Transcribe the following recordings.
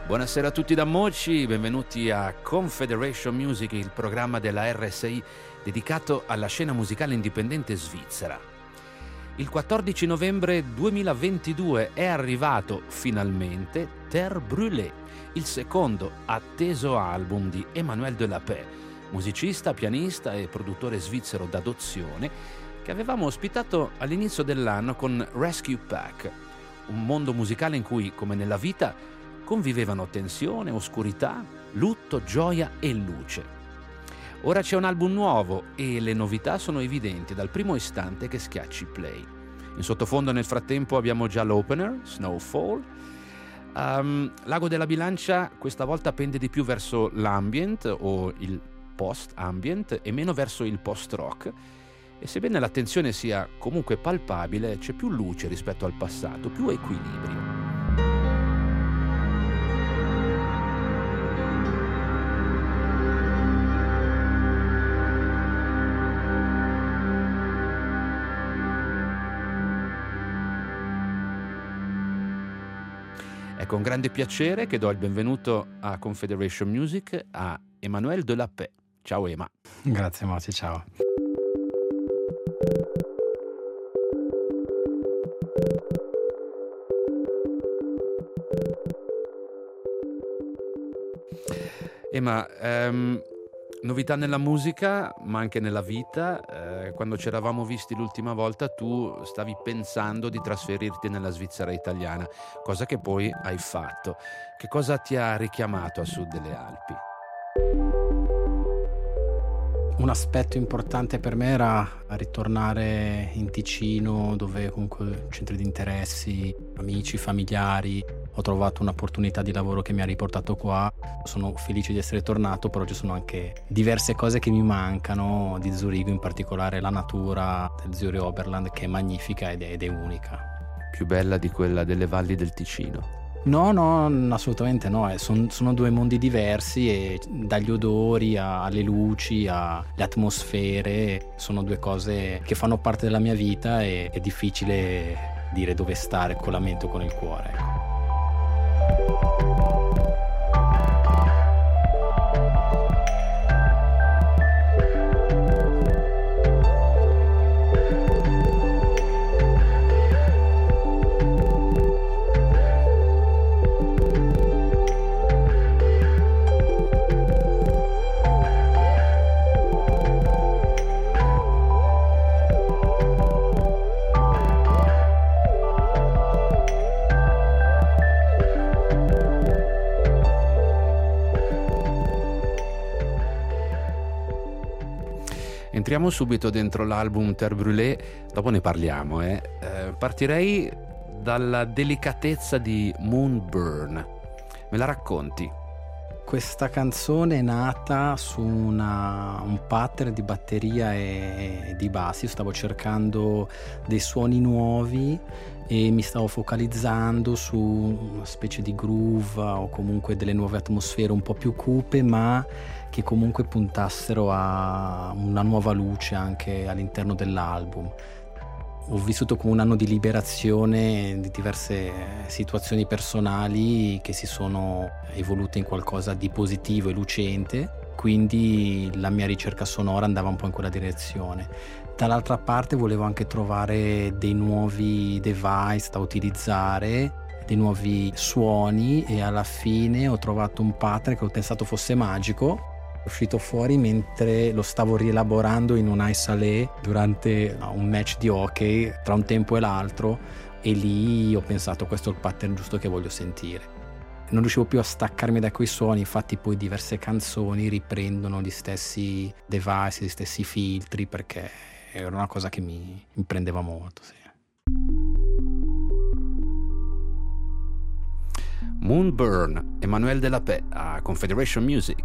Buonasera a tutti da Moci, benvenuti a Confederation Music, il programma della RSI dedicato alla scena musicale indipendente svizzera. Il 14 novembre 2022 è arrivato finalmente Terre Brûlée, il secondo atteso album di Emmanuel Delapé, musicista, pianista e produttore svizzero d'adozione, che avevamo ospitato all'inizio dell'anno con Rescue Pack, un mondo musicale in cui, come nella vita, convivevano tensione, oscurità, lutto, gioia e luce. Ora c'è un album nuovo e le novità sono evidenti dal primo istante che schiacci play. In sottofondo nel frattempo abbiamo già l'opener, Snowfall. L'ago della bilancia questa volta pende di più verso l'ambient o il post-ambient e meno verso il post-rock. E sebbene la tensione sia comunque palpabile, c'è più luce rispetto al passato, più equilibrio. È con grande piacere che do il benvenuto a Confederation Music a Emmanuel Delapé. Ciao Ema. Grazie Moci, ciao. Ema, novità nella musica, ma anche nella vita. Quando ci eravamo visti l'ultima volta tu stavi pensando di trasferirti nella Svizzera italiana, cosa che poi hai fatto. Che cosa ti ha richiamato a sud delle Alpi? Un aspetto importante per me era ritornare in Ticino, dove comunque centri di interessi, amici, familiari. Ho trovato un'opportunità di lavoro che mi ha riportato qua. Sono felice di essere tornato, però ci sono anche diverse cose che mi mancano di Zurigo, in particolare la natura del Zurich Oberland, che è magnifica ed è unica. Più bella di quella delle valli del Ticino? No, assolutamente no. Sono due mondi diversi e dagli odori alle luci, alle atmosfere, sono due cose che fanno parte della mia vita e è difficile dire dove stare con la mente o con il cuore, ecco. Entriamo subito dentro l'album Terre Brûlée, dopo ne parliamo. Partirei dalla delicatezza di Moonburn. Me la racconti? Questa canzone è nata su un pattern di batteria e di bassi. Io stavo cercando dei suoni nuovi e mi stavo focalizzando su una specie di groove o comunque delle nuove atmosfere un po' più cupe, ma che comunque puntassero a una nuova luce anche all'interno dell'album. Ho vissuto come un anno di liberazione di diverse situazioni personali che si sono evolute in qualcosa di positivo e lucente, quindi la mia ricerca sonora andava un po' in quella direzione. Dall'altra parte volevo anche trovare dei nuovi device da utilizzare, dei nuovi suoni, e alla fine ho trovato un pattern che ho pensato fosse magico. È uscito fuori mentre lo stavo rielaborando in un ice salé durante un match di hockey tra un tempo e l'altro, e lì ho pensato questo è il pattern giusto che voglio sentire. Non riuscivo più a staccarmi da quei suoni, infatti poi diverse canzoni riprendono gli stessi device, gli stessi filtri, perché era una cosa che mi prendeva molto, sì. Moonburn, Emmanuel Delapé a Confederation Music.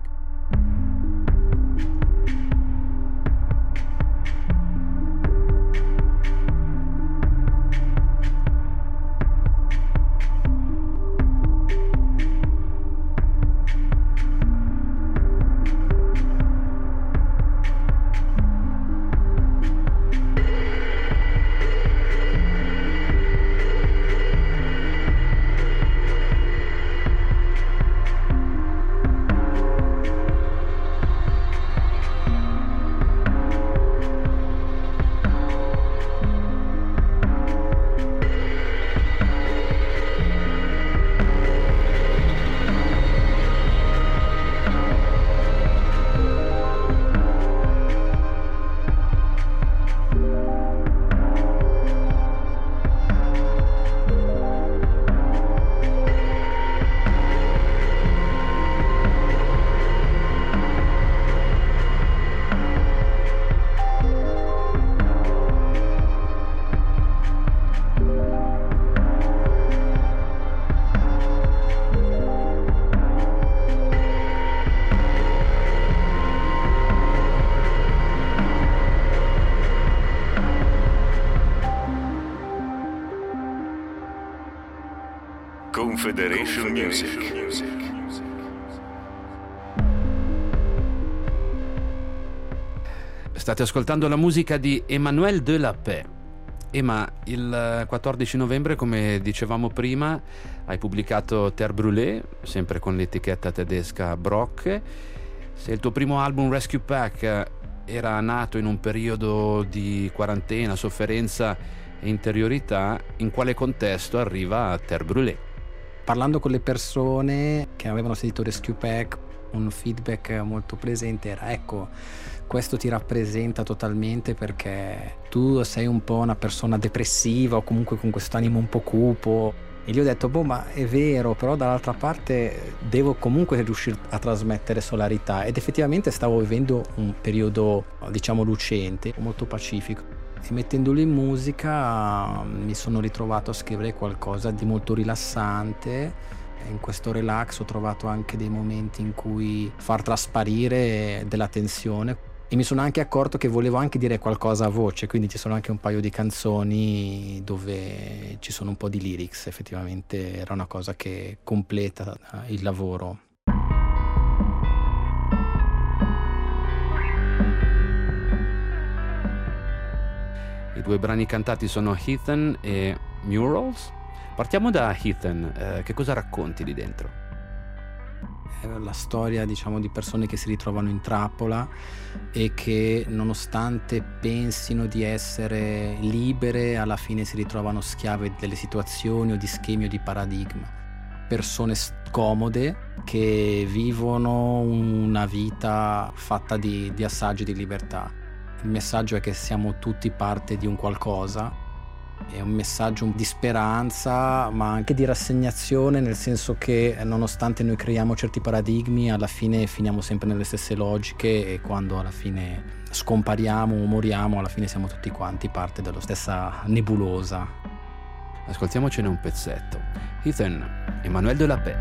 Confederation Music. State ascoltando la musica di Emmanuel de la Paix. Emma, il 14 novembre, come dicevamo prima, hai pubblicato Terre Brûlée, sempre con l'etichetta tedesca Brock. Se il tuo primo album Rescue Pack era nato in un periodo di quarantena, sofferenza e interiorità, in quale contesto arriva Terre Brûlée? Parlando con le persone che avevano sentito Rescue Pack, un feedback molto presente era: ecco, questo ti rappresenta totalmente perché tu sei un po' una persona depressiva o comunque con quest'animo un po' cupo. E gli ho detto: boh, ma è vero, però dall'altra parte devo comunque riuscire a trasmettere solarità. Ed effettivamente stavo vivendo un periodo, diciamo, lucente, molto pacifico. E mettendolo in musica mi sono ritrovato a scrivere qualcosa di molto rilassante. In questo relax ho trovato anche dei momenti in cui far trasparire della tensione, e mi sono anche accorto che volevo anche dire qualcosa a voce, quindi ci sono anche un paio di canzoni dove ci sono un po' di lyrics. Effettivamente era una cosa che completa il lavoro. I due brani cantati sono Heathen e Murals. Partiamo da Heathen. Che cosa racconti lì dentro? È la storia, diciamo, di persone che si ritrovano in trappola e che, nonostante pensino di essere libere, alla fine si ritrovano schiave delle situazioni o di schemi o di paradigma. Persone scomode che vivono una vita fatta di assaggi di libertà. Il messaggio è che siamo tutti parte di un qualcosa. È un messaggio di speranza, ma anche di rassegnazione, nel senso che nonostante noi creiamo certi paradigmi, alla fine finiamo sempre nelle stesse logiche, e quando alla fine scompariamo o moriamo, alla fine siamo tutti quanti parte della stessa nebulosa. Ascoltiamocene un pezzetto. Heathen, Emmanuel de la Paix.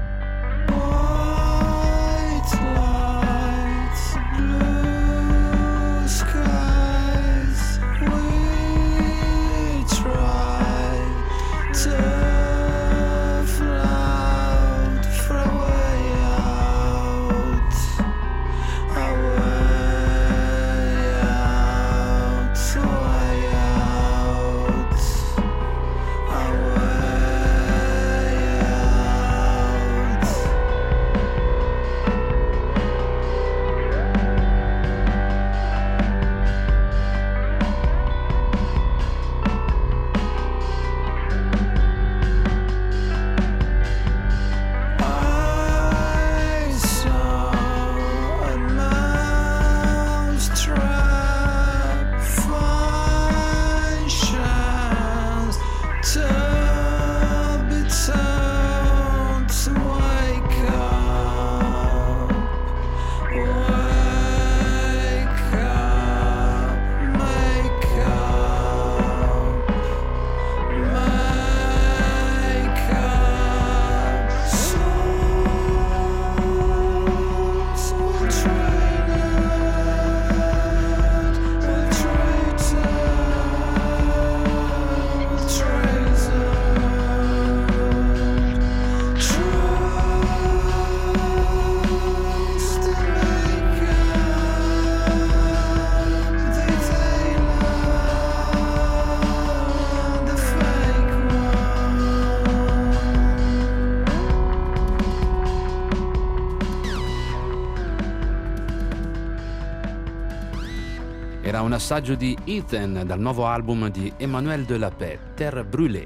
Era un assaggio di Heathen dal nuovo album di Emmanuel de la Paix, Terre Brûlée.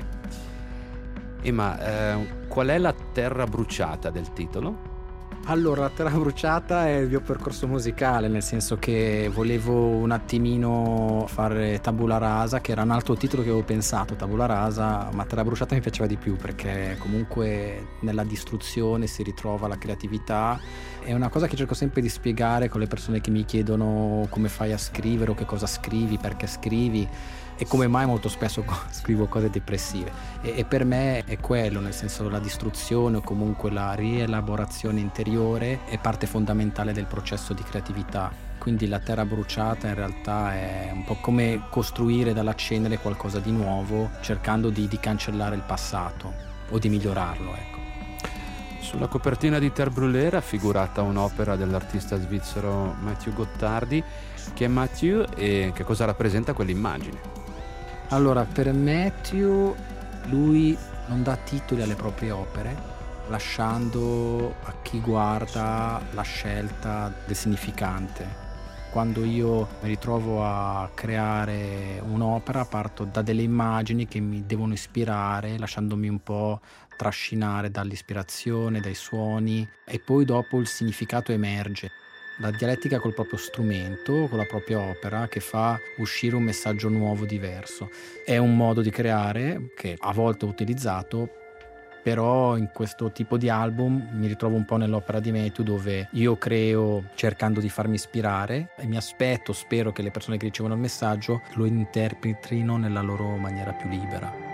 Ma qual è la terra bruciata del titolo? Allora, La terra bruciata è il mio percorso musicale, nel senso che volevo un attimino fare Tabula Rasa, che era un altro titolo che avevo pensato, Tabula Rasa, ma Terra bruciata mi piaceva di più perché comunque nella distruzione si ritrova la creatività. È una cosa che cerco sempre di spiegare con le persone che mi chiedono come fai a scrivere o che cosa scrivi, perché scrivi e come mai molto spesso scrivo cose depressive, e per me è quello, nel senso, la distruzione o comunque la rielaborazione interiore è parte fondamentale del processo di creatività. Quindi la terra bruciata in realtà è un po' come costruire dalla cenere qualcosa di nuovo, cercando di cancellare il passato o di migliorarlo, ecco. Sulla copertina di Terre Brûlée è raffigurata un'opera dell'artista svizzero Mathieu Gottardi. Chi è Mathieu e che cosa rappresenta quell'immagine? Allora, per Matthew, lui non dà titoli alle proprie opere, lasciando a chi guarda la scelta del significante. Quando io mi ritrovo a creare un'opera, parto da delle immagini che mi devono ispirare, lasciandomi un po' trascinare dall'ispirazione, dai suoni, e poi dopo il significato emerge. La dialettica col proprio strumento, con la propria opera, che fa uscire un messaggio nuovo, diverso. È un modo di creare che a volte ho utilizzato, però in questo tipo di album mi ritrovo un po' nell'opera di Matthew, dove io creo cercando di farmi ispirare e mi aspetto, spero che le persone che ricevono il messaggio lo interpretino nella loro maniera più libera.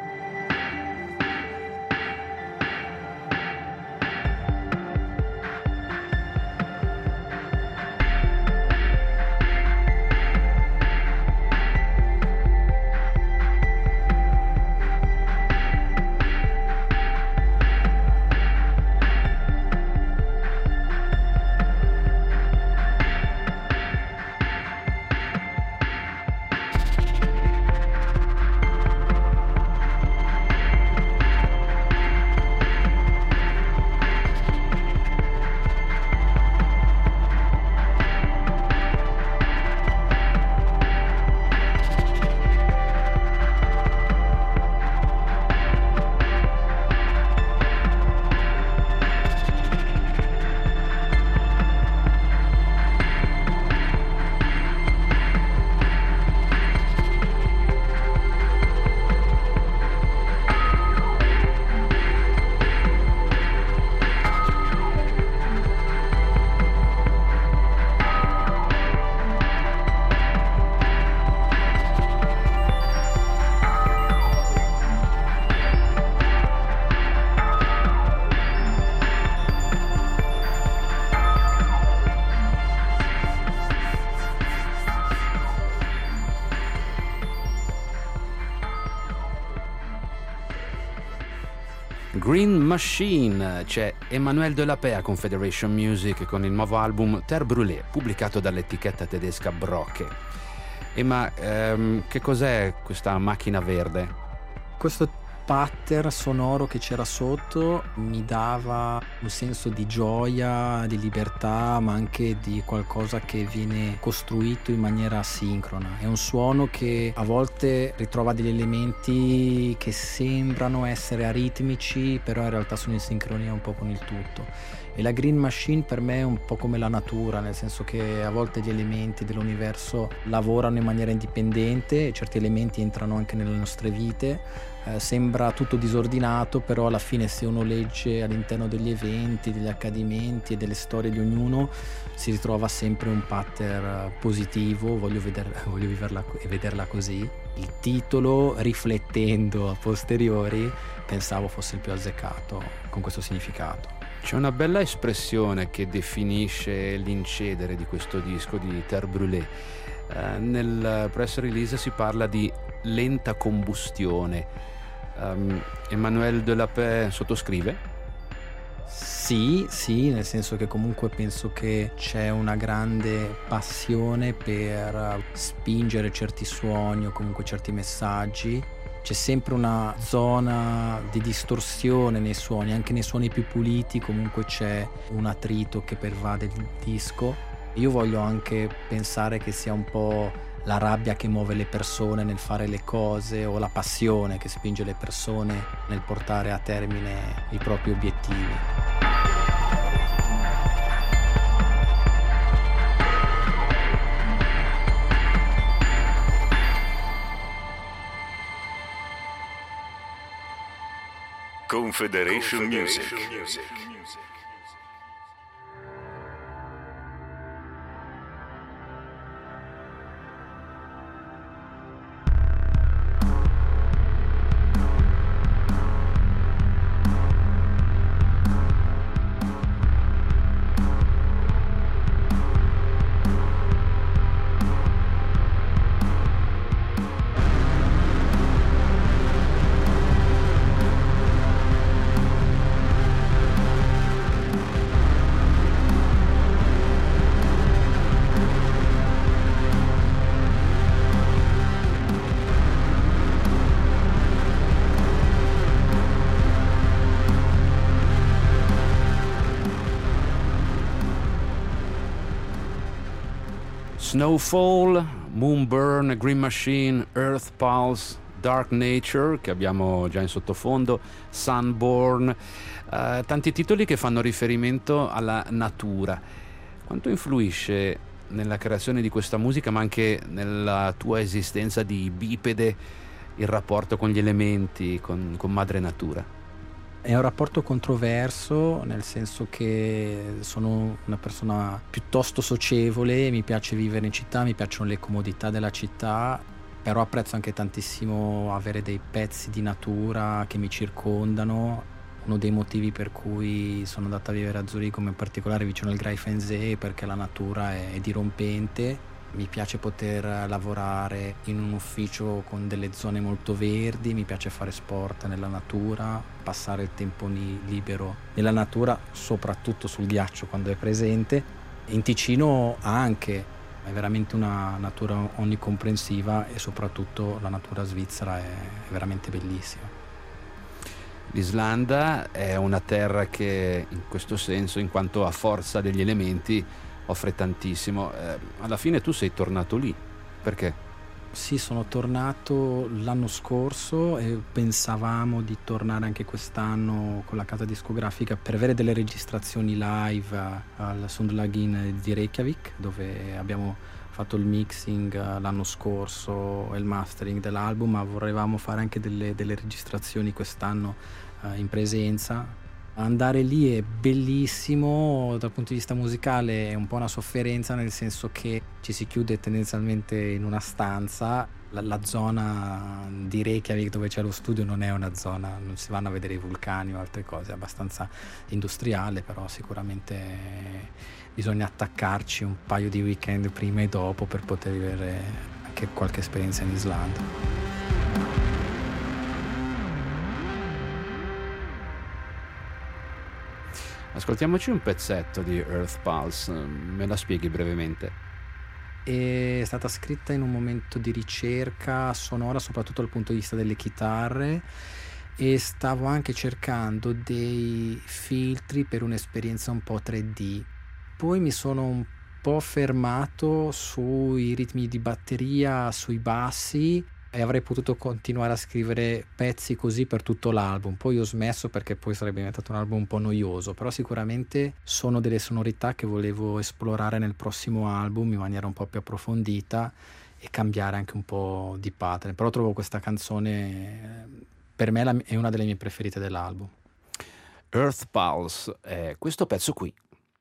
Green Machine, c'è Emmanuel Delapé a Confederation Music con il nuovo album Terre Brûlée, pubblicato dall'etichetta tedesca Brocke. Ma che cos'è questa macchina verde? Questo pattern sonoro che c'era sotto mi dava un senso di gioia, di libertà, ma anche di qualcosa che viene costruito in maniera asincrona. È un suono che a volte ritrova degli elementi che sembrano essere aritmici, però in realtà sono in sincronia un po' con il tutto. E la Green Machine per me è un po' come la natura, nel senso che a volte gli elementi dell'universo lavorano in maniera indipendente e certi elementi entrano anche nelle nostre vite. Sembra tutto disordinato, però alla fine se uno legge all'interno degli eventi, degli accadimenti e delle storie di ognuno, si ritrova sempre un pattern positivo. Voglio viverla e vederla così. Il titolo, riflettendo a posteriori, pensavo fosse il più azzeccato con questo significato. C'è una bella espressione che definisce l'incedere di questo disco di Terre Brûlée. Nel press release si parla di lenta combustione. Emmanuel Delapé sottoscrive? Sì, nel senso che comunque penso che c'è una grande passione per spingere certi suoni o comunque certi messaggi. C'è sempre una zona di distorsione nei suoni, anche nei suoni più puliti comunque c'è un attrito che pervade il disco. Io voglio anche pensare che sia un po' la rabbia che muove le persone nel fare le cose, o la passione che spinge le persone nel portare a termine i propri obiettivi. Confederation Music. Snowfall, Moonburn, Green Machine, Earth Pulse, Dark Nature, che abbiamo già in sottofondo, Sunborn, tanti titoli che fanno riferimento alla natura. Quanto influisce nella creazione di questa musica, ma anche nella tua esistenza di bipede, il rapporto con gli elementi, con madre natura? È un rapporto controverso, nel senso che sono una persona piuttosto socievole, mi piace vivere in città, mi piacciono le comodità della città, però apprezzo anche tantissimo avere dei pezzi di natura che mi circondano. Uno dei motivi per cui sono andato a vivere a Zurigo, in particolare vicino al Greifensee, perché la natura è dirompente. Mi piace poter lavorare in un ufficio con delle zone molto verdi, mi piace fare sport nella natura, passare il tempo libero nella natura, soprattutto sul ghiaccio quando è presente. In Ticino anche, è veramente una natura onnicomprensiva e soprattutto la natura svizzera è veramente bellissima. L'Islanda è una terra che in questo senso, in quanto a forza degli elementi, offre tantissimo. Alla fine tu sei tornato lì, perché? Sì, sono tornato l'anno scorso e pensavamo di tornare anche quest'anno con la casa discografica per avere delle registrazioni live al Sundlagin di Reykjavik, dove abbiamo fatto il mixing l'anno scorso e il mastering dell'album, ma volevamo fare anche delle registrazioni quest'anno in presenza. Andare lì è bellissimo, dal punto di vista musicale è un po' una sofferenza, nel senso che ci si chiude tendenzialmente in una stanza. La zona di Reykjavik dove c'è lo studio non è una zona, non si vanno a vedere i vulcani o altre cose, è abbastanza industriale, però sicuramente bisogna attaccarci un paio di weekend prima e dopo per poter vivere anche qualche esperienza in Islanda. Ascoltiamoci un pezzetto di Earth Pulse, me la spieghi brevemente? È stata scritta in un momento di ricerca sonora, soprattutto dal punto di vista delle chitarre, e stavo anche cercando dei filtri per un'esperienza un po' 3D. Poi mi sono un po' fermato sui ritmi di batteria, sui bassi, e avrei potuto continuare a scrivere pezzi così per tutto l'album. Poi ho smesso perché poi sarebbe diventato un album un po' noioso, però sicuramente sono delle sonorità che volevo esplorare nel prossimo album in maniera un po' più approfondita e cambiare anche un po' di pattern. Però trovo questa canzone, per me è una delle mie preferite dell'album. Earth Pulse è questo pezzo qui.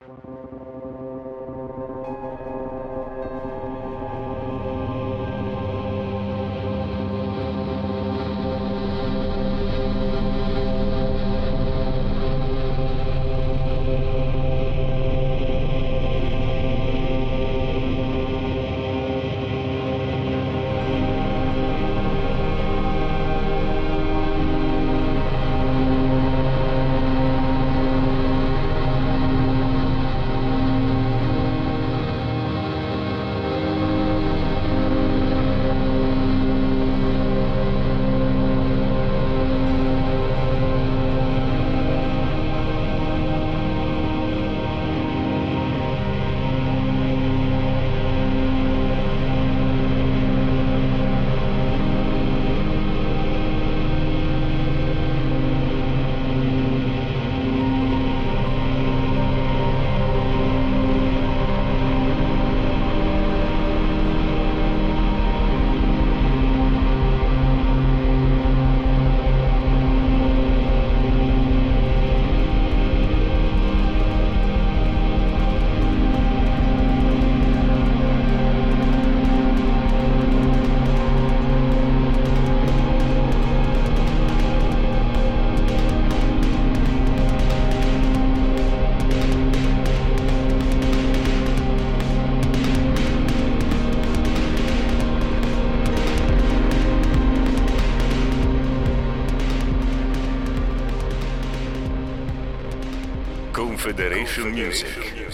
Confederation Music.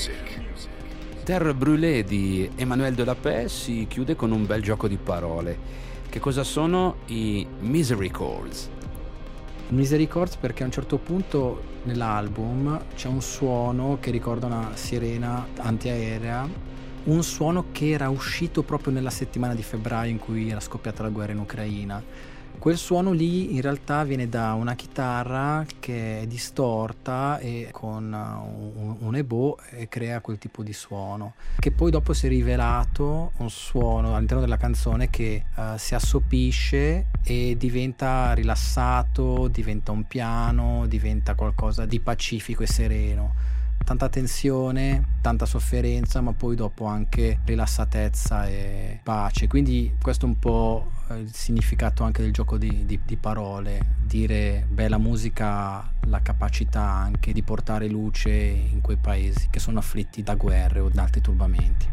Terre Brûlée di Emmanuel Delapé si chiude con un bel gioco di parole. Che cosa sono i Misery Chords? Misery Chords perché a un certo punto nell'album c'è un suono che ricorda una sirena antiaerea un suono che era uscito proprio nella settimana di febbraio in cui era scoppiata la guerra in Ucraina. Quel suono lì in realtà viene da una chitarra che è distorta e con un ebow e crea quel tipo di suono, che poi dopo si è rivelato un suono all'interno della canzone che si assopisce e diventa rilassato, diventa un piano, diventa qualcosa di pacifico e sereno. Tanta tensione, tanta sofferenza, ma poi dopo anche rilassatezza e pace. Quindi questo è un po' il significato anche del gioco di parole, dire la musica ha la capacità anche di portare luce in quei paesi che sono afflitti da guerre o da altri turbamenti.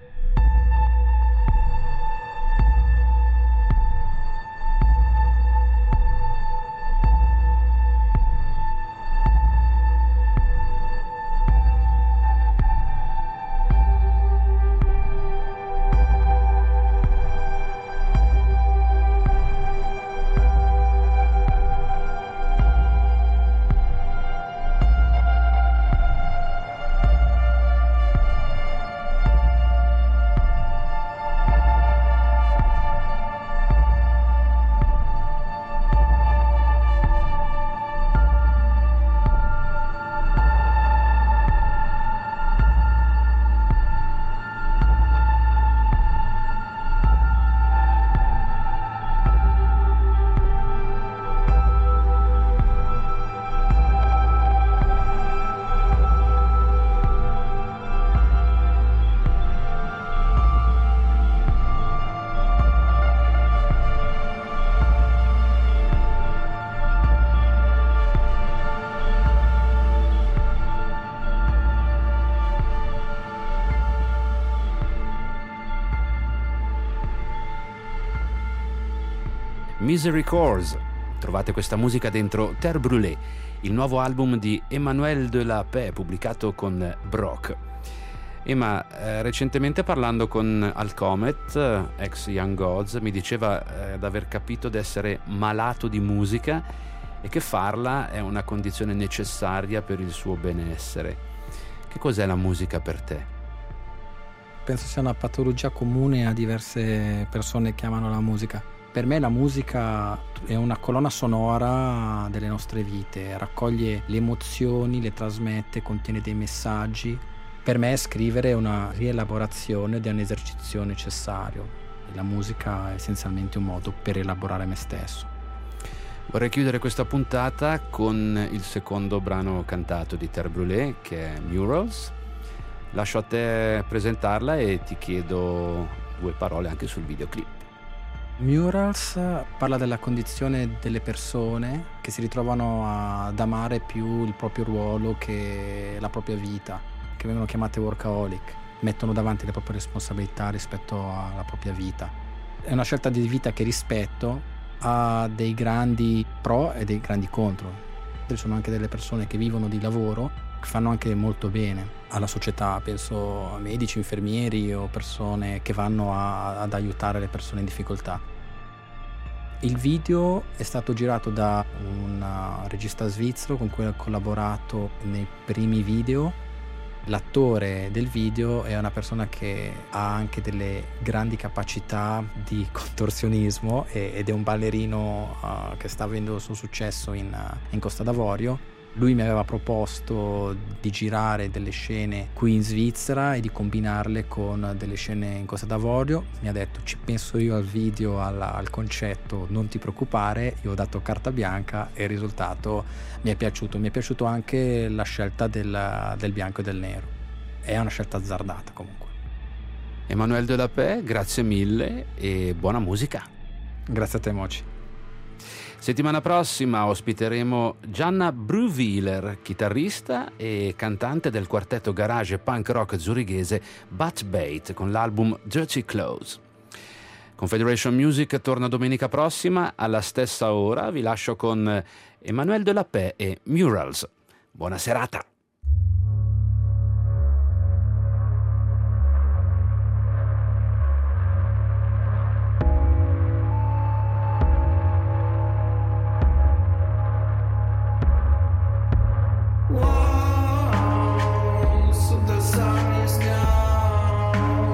Misery Chords. Trovate questa musica dentro Terre Brûlée, il nuovo album di Emmanuel de la Paix pubblicato con Brock. Emma, recentemente parlando con Al Comet, ex Young Gods, mi diceva d'aver capito d'essere malato di musica e che farla è una condizione necessaria per il suo benessere. Che cos'è la musica per te? Penso sia una patologia comune a diverse persone che amano la musica. Per me la musica è una colonna sonora delle nostre vite, raccoglie le emozioni, le trasmette, contiene dei messaggi. Per me scrivere è una rielaborazione di un esercizio necessario. La musica è essenzialmente un modo per elaborare me stesso. Vorrei chiudere questa puntata con il secondo brano cantato di Terre Brûlée, che è Murals. Lascio a te presentarla e ti chiedo 2 parole anche sul videoclip. Murals parla della condizione delle persone che si ritrovano ad amare più il proprio ruolo che la propria vita, che vengono chiamate workaholic, mettono davanti le proprie responsabilità rispetto alla propria vita. È una scelta di vita che rispetto, ha dei grandi pro e dei grandi contro. Ci sono anche delle persone che vivono di lavoro, che fanno anche molto bene alla società, penso a medici, infermieri o persone che vanno ad aiutare le persone in difficoltà. Il video è stato girato da un regista svizzero con cui ho collaborato nei primi video. L'attore del video è una persona che ha anche delle grandi capacità di contorsionismo ed è un ballerino che sta avendo il suo successo in Costa d'Avorio. Lui mi aveva proposto di girare delle scene qui in Svizzera e di combinarle con delle scene in Costa d'Avorio. Mi ha detto: ci penso io al video, al concetto, non ti preoccupare. Io ho dato carta bianca e il risultato mi è piaciuto. Mi è piaciuto anche la scelta del bianco e del nero. È una scelta azzardata comunque. Emmanuel de la Paix, grazie mille e buona musica. Grazie a te, Moci. Settimana prossima ospiteremo Gianna Bruwieler, chitarrista e cantante del quartetto garage punk rock zurighese Butt Bait con l'album Dirty Clothes. Confederation Music torna domenica prossima alla stessa ora. Vi lascio con Emmanuel de la Paix e Murals. Buona serata! So the sun is down.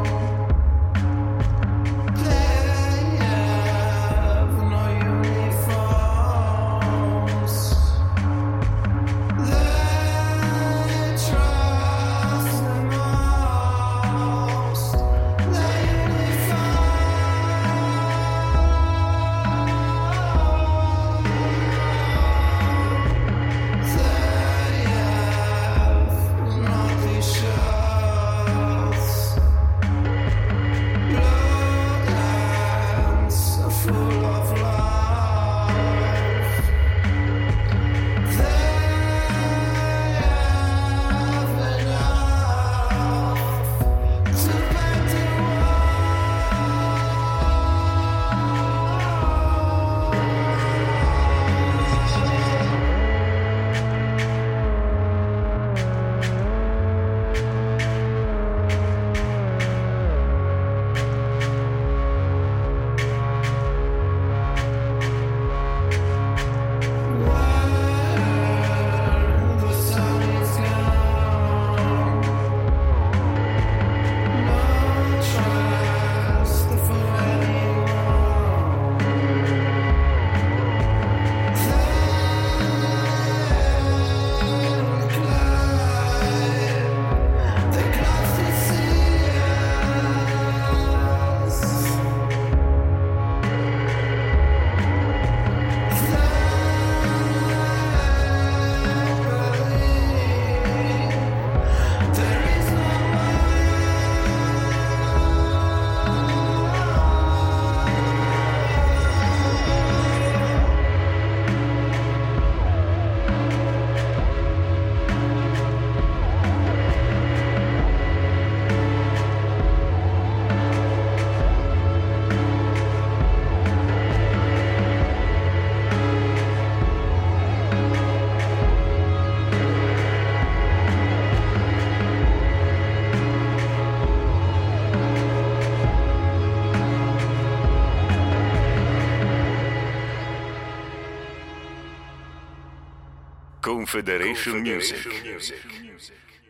Confederation Music.